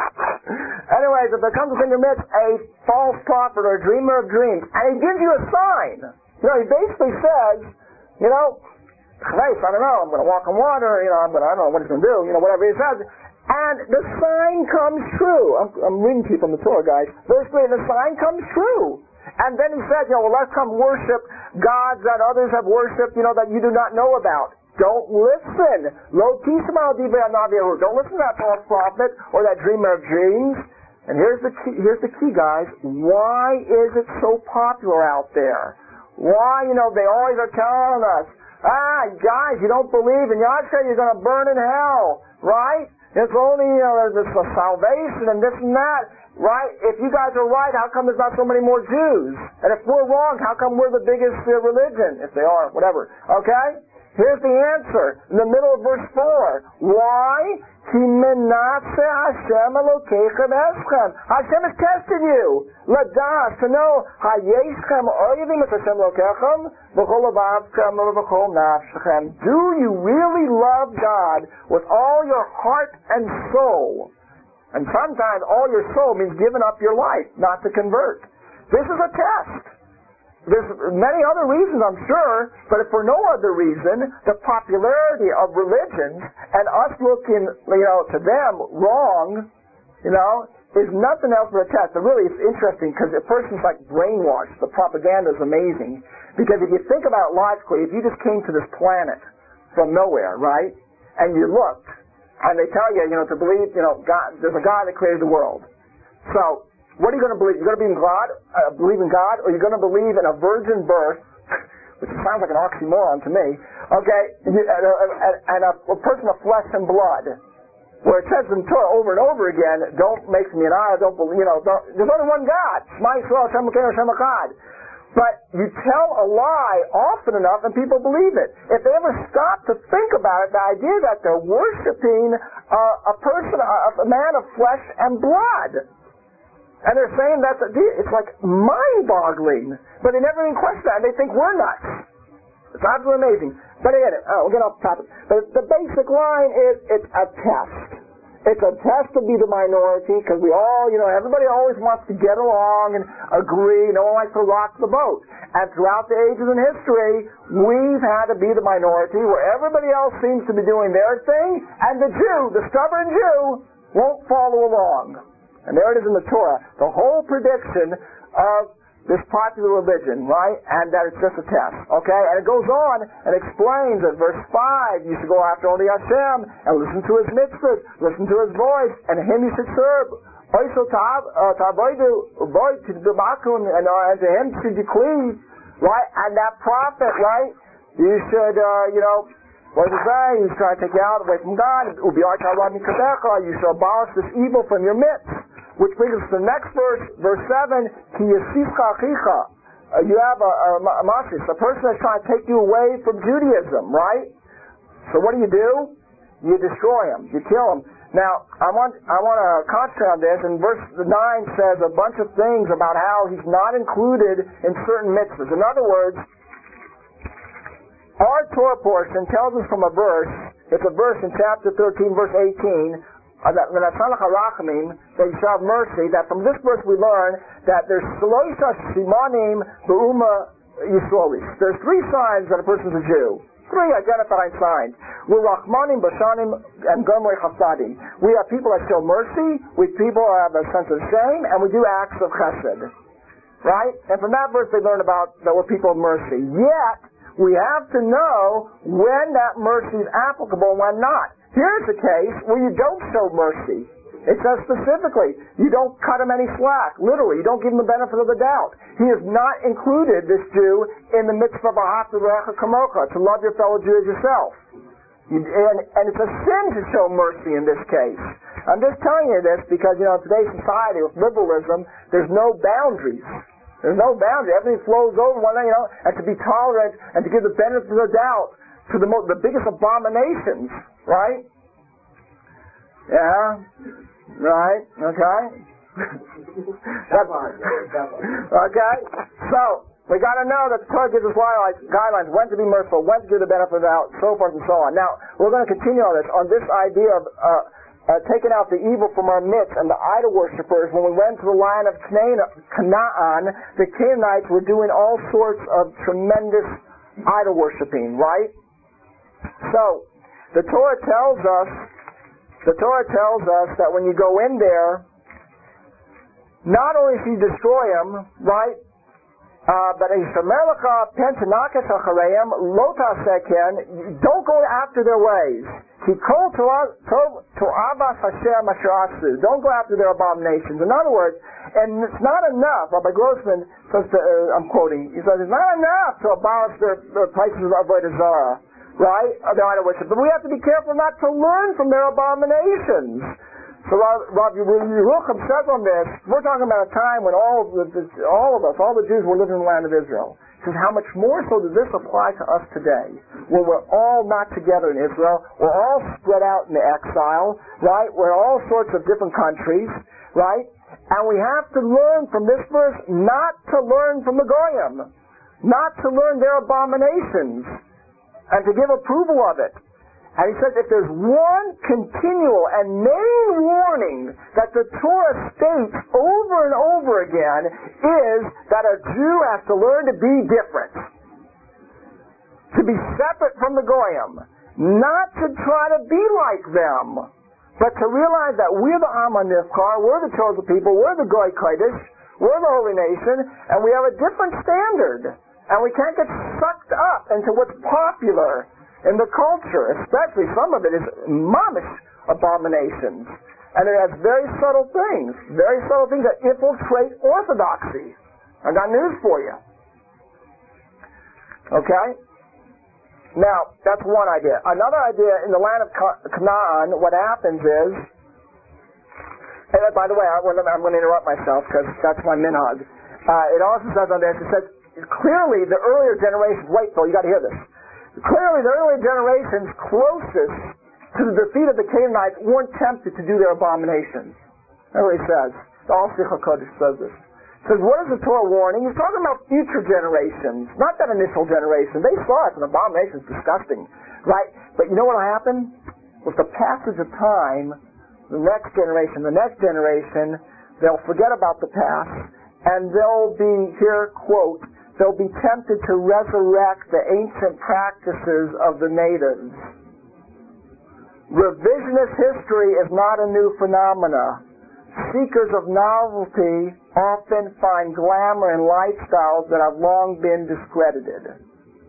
Anyways, if there comes within your midst a false prophet or a dreamer of dreams, and he gives you a sign, you know, he basically says, you know, Christ, I don't know, I'm going to walk on water, you know, I'm going to, I don't know what he's going to do, you know, whatever he says. And the sign comes true. I'm, I'm reading to you from the Torah, guys. Verse three, the sign comes true. And then he says, you know, well, let's come worship gods that others have worshipped, you know, that you do not know about. Don't listen. Lo tisma divrei hanavi. Don't listen to that false prophet or that dreamer of dreams. And here's the key, here's the key, guys. Why is it so popular out there? Why, you know, they always are telling us, ah, guys, you don't believe in Yahshua, you're going to burn in hell, right? It's only, you know, there's a salvation and this and that, right? If you guys are right, how come there's not so many more Jews? And if we're wrong, how come we're the biggest uh, religion? If they are, whatever. Okay? Here's the answer. In the middle of verse four. Why? Ki menase Hashem Elokechem eschem. Hashem has tested you. Ladas, to know, Hayeschem oyevim es Hashem Elokechem, v'chol avavchem v'chol nafshechem. Do you really love God with all your heart and soul? And sometimes all your soul means giving up your life, not to convert. This is a test. There's many other reasons, I'm sure, but if for no other reason, the popularity of religions and us looking, you know, to them wrong, you know, is nothing else but a test. But really, it's interesting because a person's like brainwashed. The propaganda is amazing. Because if you think about it logically, if you just came to this planet from nowhere, right, and you looked, and they tell you, you know, to believe, you know, God, there's a God that created the world. So, what are you going to believe? You're going to be in God, uh, believe in God, or you're going to believe in a virgin birth, which sounds like an oxymoron to me, okay, and, and, and a, a person of flesh and blood, where it says in Torah over and over again, don't make me an idol, don't believe, you know, don't, there's only one God, Shema Yisrael, Hashem Elokeinu, Hashem Echad. But you tell a lie often enough and people believe it. If they ever stop to think about it, the idea that they're worshiping uh, a person, a, a man of flesh and blood. And they're saying that's a, it's like mind-boggling. But they never even question that, and they think we're nuts. It's absolutely amazing. But again, oh, we'll get off the topic. But the basic line is, it's a test. It's a test to be the minority, because we all, you know, everybody always wants to get along and agree. No one likes to rock the boat. And throughout the ages in history, we've had to be the minority where everybody else seems to be doing their thing, and the Jew, the stubborn Jew, won't follow along. And there it is in the Torah, the whole prediction of this popular religion, right? And that it's just a test, okay? And it goes on and explains at verse five, you should go after only Hashem and listen to his mitzvahs, listen to his voice, and him you should serve. Also, ta'avodu, boy, to the makun, and to him should you cleave, right? And that prophet, right? You should, uh, you know, what does it say? He's trying to take you out away from God. You should abolish this evil from your midst. Which brings us to the next verse, verse seven, Ki yasifcha achicha. Uh, you have a, a, a masis, a person that's trying to take you away from Judaism, right? So what do you do? You destroy him. You kill him. Now, I want I want to concentrate on this, and verse nine says a bunch of things about how he's not included in certain mitzvahs. In other words, our Torah portion tells us from a verse, it's a verse in chapter thirteen, verse eighteen, that you shall have mercy, that from this verse we learn that there's shloisha simanim be'uma yisraelis. There's three signs that a person's a Jew. Three identifying signs. We're rachmanim, bashanim, and gomrei chasadim. We have people that show mercy, we people have a sense of shame, and we do acts of chesed. Right? And from that verse they learn about that we're people of mercy. Yet, we have to know when that mercy is applicable and when not. Here's a case where you don't show mercy. It says specifically, you don't cut him any slack. Literally, you don't give him the benefit of the doubt. He is not included, this Jew, in the mitzvah of ahavta l'recha kamocha, to love your fellow Jew as yourself. You, and, and it's a sin to show mercy in this case. I'm just telling you this because, you know, in today's society with liberalism, there's no boundaries. There's no boundary. Everything flows over one, you know, and to be tolerant and to give the benefit of the doubt to the, mo- the biggest abominations, right? Yeah, right, okay. Okay, so we got to know that the Torah gives us guidelines when to be merciful, when to give the benefit of the doubt, so forth and so on. Now, we're going to continue on this, on this idea of uh, uh, taking out the evil from our midst and the idol worshippers. When we went to the land of Canaan, the Canaanites were doing all sorts of tremendous idol worshipping, right? So, the Torah tells us, the Torah tells us that when you go in there, not only should you destroy them, right? Uh, but don't go after their ways. Don't go after their abominations. In other words, and it's not enough, Rabbi Grossman says, to, uh, I'm quoting, he says, it's not enough to abolish their, their places of Avodah Zarah, right? Their idol worship. But we have to be careful not to learn from their abominations. So Rabbi Yerucham says on this, we're talking about a time when all of, the, all of us, all the Jews were living in the land of Israel. He says, how much more so does this apply to us today, when we're all not together in Israel, we're all spread out in exile, right? We're in all sorts of different countries, right? And we have to learn from this verse not to learn from the Goyim, not to learn their abominations, and to give approval of it. And he says if there's one continual and main warning that the Torah states over and over again is that a Jew has to learn to be different. To be separate from the Goyim. Not to try to be like them. But to realize that we're the Am HaNivchar, we're the chosen people, we're the Goy Kodesh, we're the holy nation, and we have a different standard. And we can't get sucked up into what's popular in the culture, especially some of it is mamish abominations. And it has very subtle things, very subtle things that infiltrate orthodoxy. I got news for you. Okay? Now, that's one idea. Another idea, in the land of Canaan, what happens is, and by the way, I'm going to interrupt myself because that's my minhag. Uh, it also says on this, it says, clearly the earlier generations, wait Phil, you got to hear this. Clearly, the early generations closest to the defeat of the Canaanites weren't tempted to do their abominations. That's what he says. The Al-Sikh HaKodesh says this. He says, what is the Torah warning? He's talking about future generations, not that initial generation. They saw it, and abomination is disgusting. Right? But you know what will happen? With the passage of time, the next generation, the next generation, they'll forget about the past, and they'll be, here, quote, they'll be tempted to resurrect the ancient practices of the natives. Revisionist history is not a new phenomena. Seekers of novelty often find glamour in lifestyles that have long been discredited.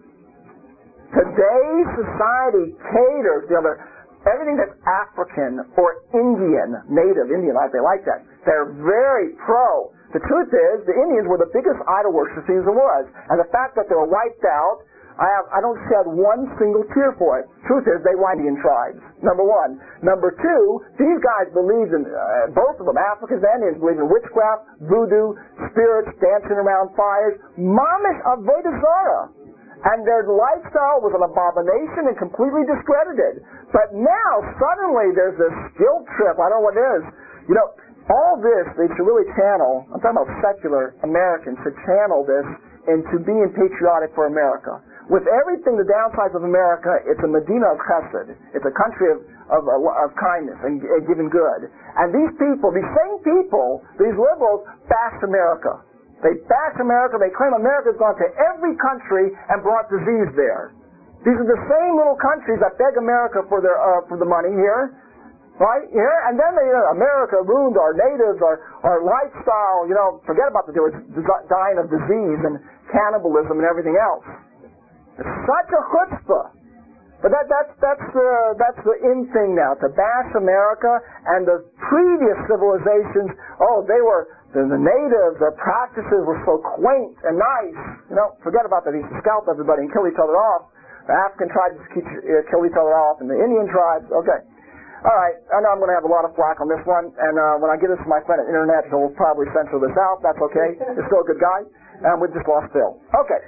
Today's society caters, you know, everything that's African or Indian, native Indian, they like that. They're very pro. The truth is, the Indians were the biggest idol worshippers there was. And the fact that they were wiped out, I, have, I don't shed one single tear for it. Truth is, they were Indian tribes, number one. Number two, these guys believed in, uh, both of them, Africans and Indians, believed in witchcraft, voodoo, spirits, dancing around fires, mamish avodah zarah. And their lifestyle was an abomination and completely discredited. But now, suddenly, there's this guilt trip. I don't know what it is. You know, all this, they should really channel, I'm talking about secular Americans, should channel this into being patriotic for America. With everything, the downsides of America, it's a Medina of chesed. It's a country of, of, of kindness and, and giving good. And these people, these same people, these liberals, bash America. They bash America. They claim America's gone to every country and brought disease there. These are the same little countries that beg America for their uh, for the money here, right here, and then they, uh, America ruined our natives, our our lifestyle. You know, forget about the they were dying of disease and cannibalism and everything else. It's such a chutzpah. But that that's that's the that's the in thing now, to bash America and the previous civilizations. Oh, they were. The, the natives, their practices were so quaint and nice. You know, forget about that. They used to scalp everybody and kill each other off. The African tribes keep, uh, kill each other off, and the Indian tribes. Okay. All right. I know I'm going to have a lot of flack on this one, and uh, when I give this to my friend at Internet, he'll probably censor this out. That's okay. He's still a good guy. And we just lost Phil. Okay.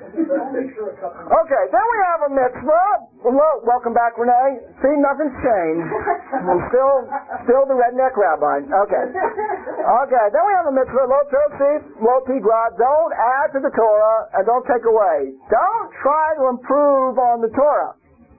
Okay, then we have a mitzvah. Hello, welcome back, Renee. See, nothing's changed. I'm still, still the redneck rabbi. Okay. Okay, then we have a mitzvah. Lo tosif, lo tigra. Don't add to the Torah and don't take away. Don't try to improve on the Torah.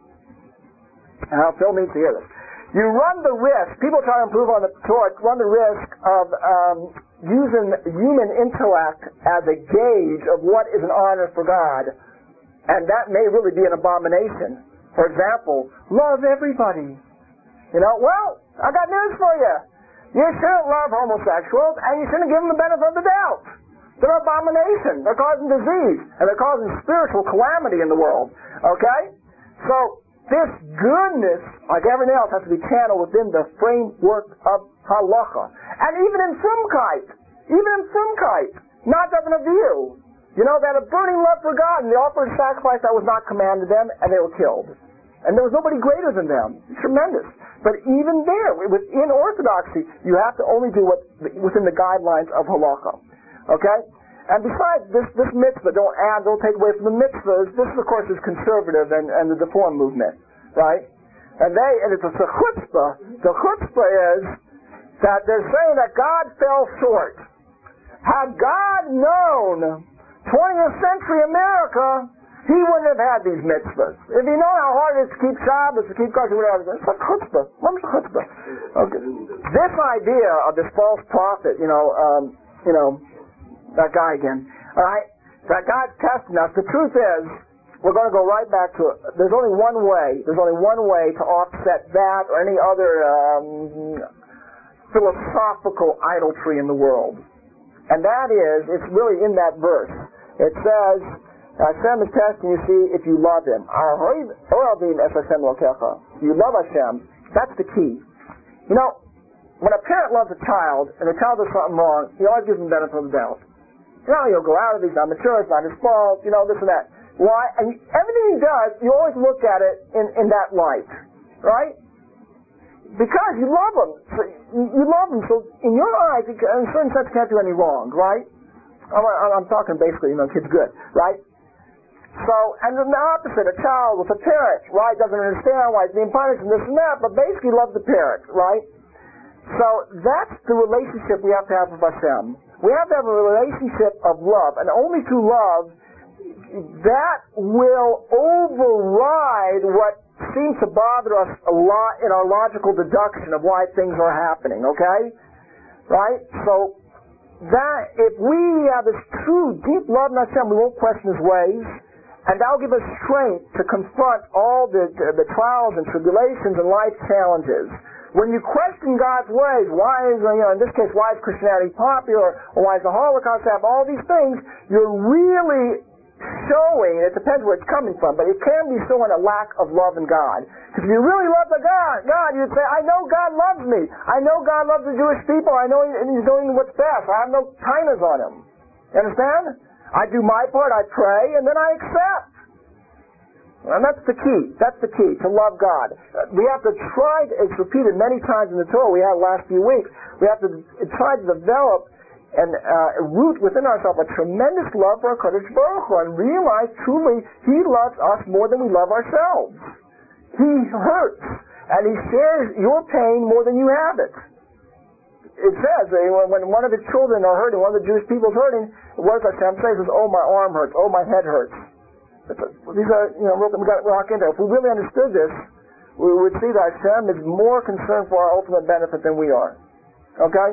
Now, Phil needs to hear this. You run the risk, people try to improve on the Torah, run the risk of um, using human intellect as a gauge of what is an honor for God. And that may really be an abomination. For example, love everybody. You know, well, I got news for you. You shouldn't love homosexuals, and you shouldn't give them the benefit of the doubt. They're an abomination. They're causing disease, and they're causing spiritual calamity in the world. Okay? So, this goodness, like everything else, has to be channeled within the framework of halacha. And even in frumkeit, even in frumkeit, not doesn't a view. You know, that a burning love for God, and they offered a sacrifice that was not commanded them, and they were killed. And there was nobody greater than them. Tremendous. But even there, within orthodoxy, you have to only do what within the guidelines of halacha. Okay? And besides, this, this mitzvah, don't add, don't take away from the mitzvahs, this, of course, is conservative and, and the Reform movement, right? And they, and it's a chutzpah. The chutzpah is that they're saying that God fell short. Had God known twentieth century America, He wouldn't have had these mitzvahs. If He known how hard it is to keep Shabbos, to keep Kosher, whatever, it's a chutzpah. What's a chutzpah? Okay. This idea of this false prophet, you know, um, you know, that guy again, all right, that God's testing us. The truth is, we're going to go right back to it. There's only one way. There's only one way to offset that or any other um, philosophical idolatry in the world. And that is, it's really in that verse. It says, Hashem is testing you, see, if you love Him. You love Hashem. That's the key. You know, when a parent loves a child, and the child does something wrong, he always gives them the benefit of the doubt. You know, he'll go out of it, he's not mature, it's not his fault, you know, this and that. Why? And everything he does, you always look at it in, in that light. Right? Because you love him. So you love him, so in your eyes, in a certain sense, can't do any wrong, right? I'm, I'm talking basically, you know, kid's good, right? So, and then the opposite, a child with a parent, right, doesn't understand why he's being punished and this and that, but basically loves the parent, right? So that's the relationship we have to have with Hashem. We have to have a relationship of love, and only through love that will override what seems to bother us a lot in our logical deduction of why things are happening, okay? Right? So, that, if we have this true, deep love in Hashem, we won't question His ways, and that'll give us strength to confront all the, the, the trials and tribulations and life challenges. When you question God's ways, why is, you know, in this case, why is Christianity popular, or why is the Holocaust happen, all these things, you're really showing, it depends where it's coming from, but it can be showing a lack of love in God. Because if you really love the God, God, you'd say, I know God loves me. I know God loves the Jewish people. I know He's doing what's best. I have no kindness on Him. You understand? I do my part, I pray, and then I accept. And that's the key. That's the key, to love God. We have to try, it's repeated many times in the Torah we had last few weeks, we have to try to develop and uh, root within ourselves a tremendous love for HaKadosh Baruch Hu and realize truly He loves us more than we love ourselves. He hurts, and He shares your pain more than you have it. It says, when one of His children are hurting, one of the Jewish people is hurting, what does Hashem say? He says, oh, my arm hurts, oh, my head hurts. These are, you know, we got to rock into. If we really understood this, we would see that Hashem is more concerned for our ultimate benefit than we are. Okay?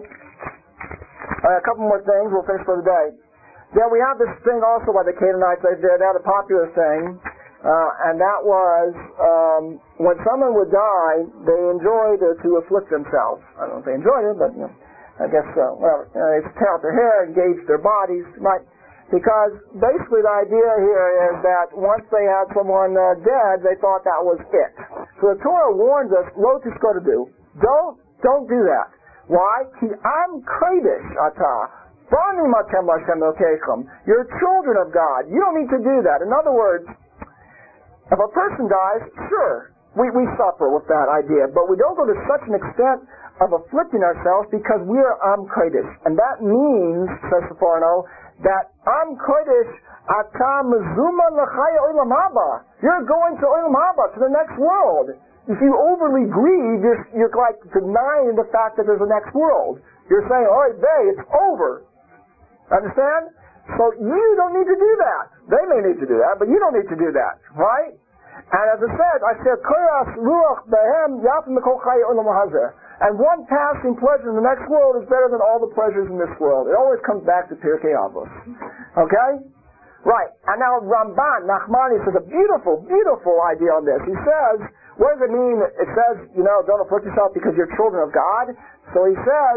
Uh, a couple more things. We'll finish for the day. Then we have this thing also by the Canaanites. They did that, a popular thing, uh, and that was um, when someone would die, they enjoyed uh, to afflict themselves. I don't know if they enjoyed it, but you know, I guess uh, well, you know, they tear out their hair, engage their bodies, right? Because basically the idea here is that once they had someone uh, dead, they thought that was it. So the Torah warns us, lo tiskodu, don't, don't do that. Why? Ki am kodesh ata, banim atem Hashem Elokechem. You're children of God. You don't need to do that. In other words, if a person dies, sure, we, we suffer with that idea, but we don't go to such an extent of afflicting ourselves because we are am kodesh. And that means, says the Forno, that Am Kodesh Ata Mezuma L'chaya Olam Haba. You're going to Olam Haba, to the next world. If you overly grieve, you're, you're like denying the fact that there's a next world. You're saying, oh, hey, it's over. Understand? So you don't need to do that. They may need to do that, but you don't need to do that. Right? And as I said, I said, Koras Ruach Behem Yafim Mikol Chaya Olam Hazeh. And one passing pleasure in the next world is better than all the pleasures in this world. It always comes back to Pirkei Avos. Okay? Right. And now Ramban, Nachmanides, says a beautiful, beautiful idea on this. He says, what does it mean? It says, you know, don't afflict yourself because you're children of God. So he says,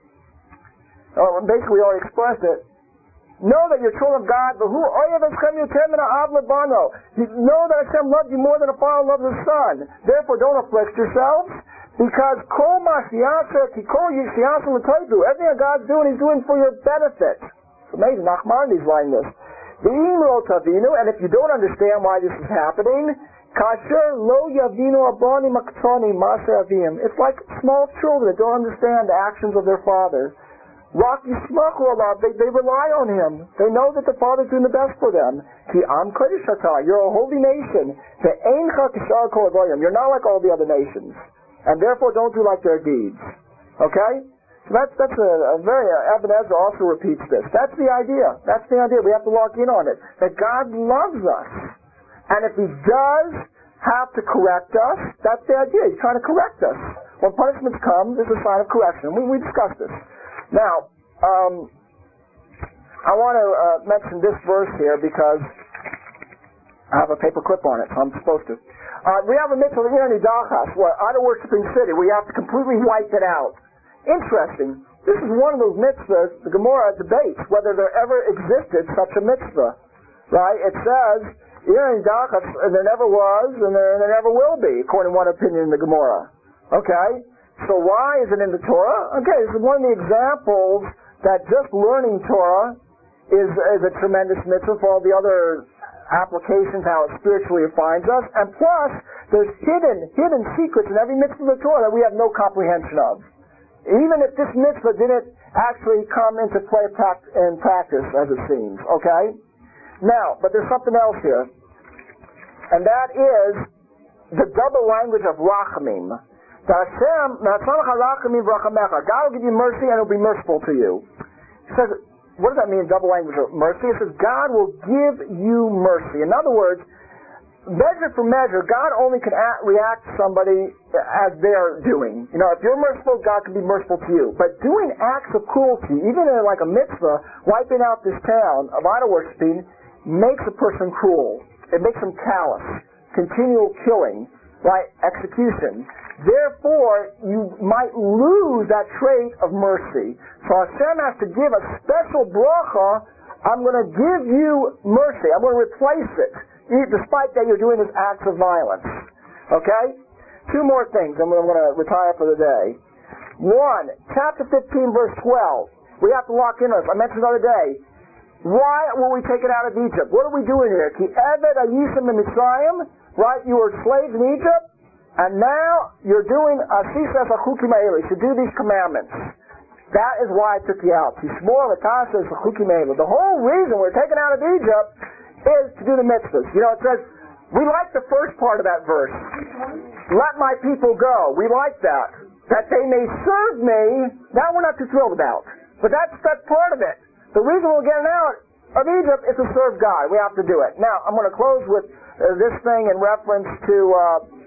oh, basically we already expressed it, know that you're children of God, but who know that Hashem loves you more than a father loves his son. Therefore don't afflict yourselves. Because kol ma'asiyasa ki kol yisiyasa l'toidu. Everything that God's doing, He's doing for your benefit. It's amazing. Nachmanides writing this. V'im lo tavinu, and if you don't understand why this is happening, kasher lo yavinu abani maktoni ma'aseh avim. It's like small children that don't understand the actions of their father. Rak yismachu alav. They, they rely on Him. They know that the Father's doing the best for them. Ki am kodesh atah. You're a holy nation. Ve'eincha kishar kol avoyim. You're not like all the other nations. And therefore don't do like their deeds. Okay? So that's, that's a, a very, uh, Ibn Ezra also repeats this. That's the idea. That's the idea. We have to lock in on it. That God loves us. And if He does have to correct us, that's the idea. He's trying to correct us. When punishments come, there's a sign of correction. We, we discussed this. Now, um, I want to uh, mention this verse here because I have a paper clip on it, so I'm supposed to. Uh, we have a mitzvah here in Idachas, where idol-worshipping city, we have to completely wipe it out. Interesting. This is one of those mitzvahs, the Gemara debates whether there ever existed such a mitzvah. Right? It says, here in Idachas, and there never was, and there, and there never will be, according to one opinion in the Gemara. Okay? So why is it in the Torah? Okay, this is one of the examples that just learning Torah is, is a tremendous mitzvah for all the other applications, how it spiritually finds us, and plus, there's hidden, hidden secrets in every mitzvah of the Torah that we have no comprehension of. Even if this mitzvah didn't actually come into play in practice, as it seems, okay? Now, but there's something else here, and that is the double language of rachamim. God will give you mercy and He'll be merciful to you. He says, what does that mean, double language of mercy? It says God will give you mercy. In other words, measure for measure, God only can act, react to somebody as they're doing. You know, if you're merciful, God can be merciful to you. But doing acts of cruelty, even in like a mitzvah, wiping out this town of idol worshiping, makes a person cruel. It makes them callous. Continual killing, right? Execution. Therefore, you might lose that trait of mercy. So Hashem has to give a special bracha. I'm going to give you mercy. I'm going to replace it, despite that you're doing this acts of violence. Okay? Two more things, and I'm going to retire for the day. One, chapter fifteen, verse twelve. We have to lock in on this. I mentioned the other day. Why were we taken out of Egypt? What are we doing here? Ki eved ayisim Mitzrayim, right? You were slaves in Egypt, and now you're doing asisas achukim ha'elu. You should do these commandments. That is why I took you out. Tishmor l'tasas achukim ha'elu. The whole reason we're taken out of Egypt is to do the mitzvahs. You know, it says, we like the first part of that verse. Let my people go. We like that. That they may serve me. That we're not too thrilled about. But that's, that's part of it. The reason we're getting out of Egypt is to serve God. We have to do it. Now, I'm going to close with uh, this thing in reference to uh,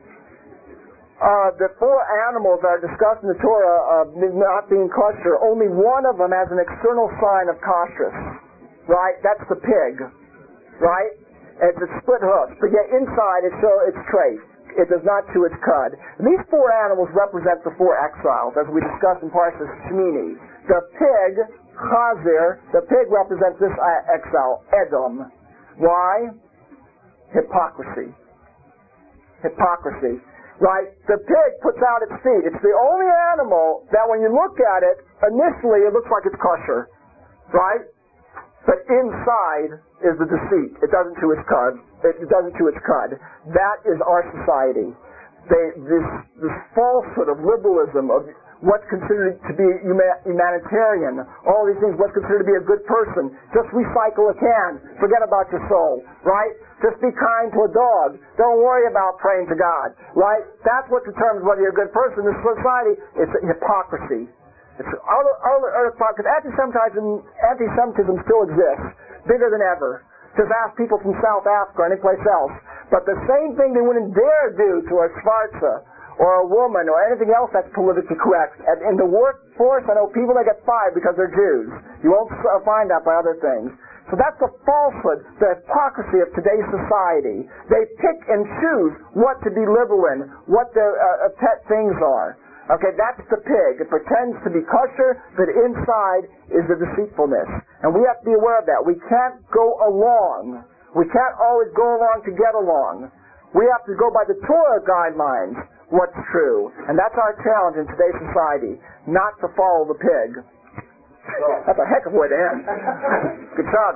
uh, the four animals that are discussed in the Torah of not being kosher. Only one of them has an external sign of kashrus. Right? That's the pig. Right? It's a split hoof. But yet inside it shows its trace. It does not chew its cud. And these four animals represent the four exiles, as we discussed in Parshas Shmini. The pig, Chazir, the pig represents this exile, Edom. Why? Hypocrisy. Hypocrisy. Right? The pig puts out its feet. It's the only animal that when you look at it, initially it looks like it's kosher. Right? But inside is the deceit. It doesn't chew its cud. It doesn't chew its cud. That is our society. They, this, this falsehood of liberalism, of what's considered to be humanitarian, all these things, what's considered to be a good person. Just recycle a can. Forget about your soul. Right? Just be kind to a dog. Don't worry about praying to God. Right? That's what determines whether you're a good person. This society is hypocrisy. It's other, other, other because anti-Semitism, anti-Semitism still exists, bigger than ever. Just ask people from South Africa or any place else. But the same thing they wouldn't dare do to a Schwarzer or a woman or anything else that's politically correct. And in the workforce, I know people that get fired because they're Jews. You won't find that by other things. So that's the falsehood, the hypocrisy of today's society. They pick and choose what to be liberal in, what their uh, pet things are. Okay, that's the pig. It pretends to be kosher, but inside is the deceitfulness. And we have to be aware of that. We can't go along. We can't always go along to get along. We have to go by the Torah guidelines, what's true. And that's our challenge in today's society, not to follow the pig. That's a heck of a way to end. Good job.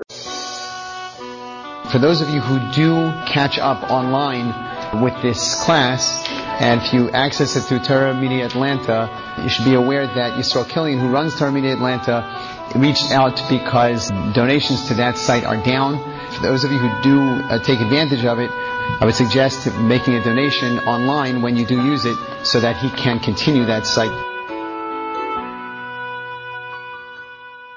For those of you who do catch up online with this class, and if you access it through Torah Media Atlanta, you should be aware that Yisrael Killian, who runs Torah Media Atlanta, reached out because donations to that site are down. For those of you who do uh, take advantage of it, I would suggest making a donation online when you do use it so that he can continue that site.